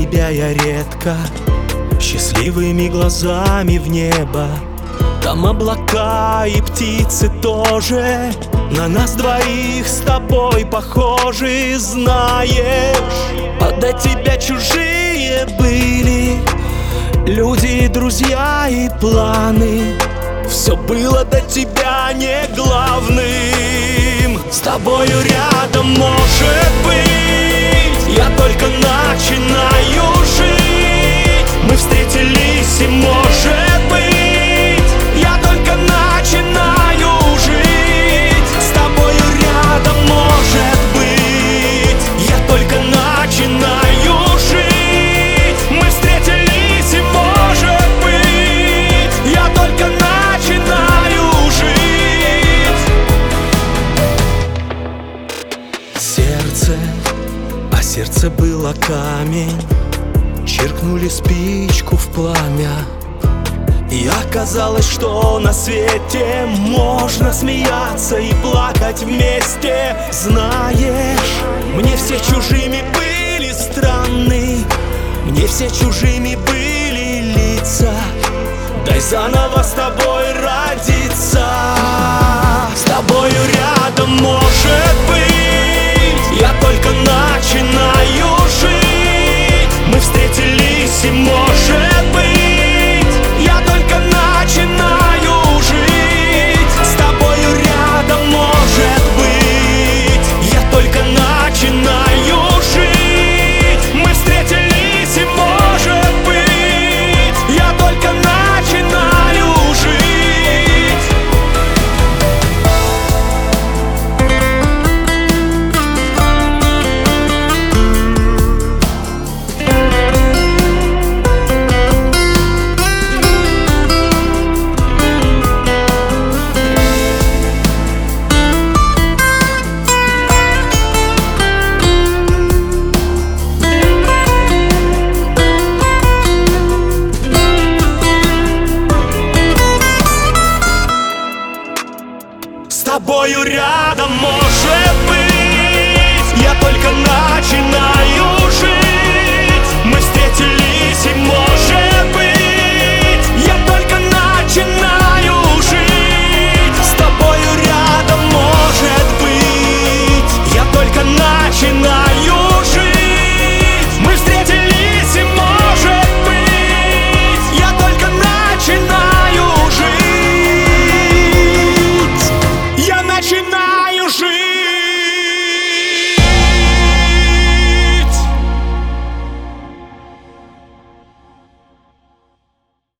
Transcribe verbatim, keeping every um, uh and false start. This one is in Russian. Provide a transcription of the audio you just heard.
тебя я редко, счастливыми глазами в небо. Там облака и птицы тоже на нас двоих с тобой похожи. Знаешь, а до тебя чужие были люди, друзья и планы. Все было до тебя не главным. С тобою рядом, может быть, я только начинаю жить. Мы встретились и, может быть, я только начинаю жить. С тобою рядом, может быть, я только начинаю жить. Мы встретились и, может быть, я только начинаю жить. Сердце, а сердце было камень. Чиркнули спичку в пламя, и оказалось, что на свете можно смеяться и плакать вместе. Знаешь, мне все чужими были страны, мне все чужими были лица. Дай заново с тобой родиться. С тобою рядом, может быть, я только начинаю жить. Мы встретились и, может быть, я только начинаю жить. С тобою рядом, может быть, я только начинаю жить. Мы встретились и, может быть, я только начинаю жить. С тобою рядом, может быть, я только начинаю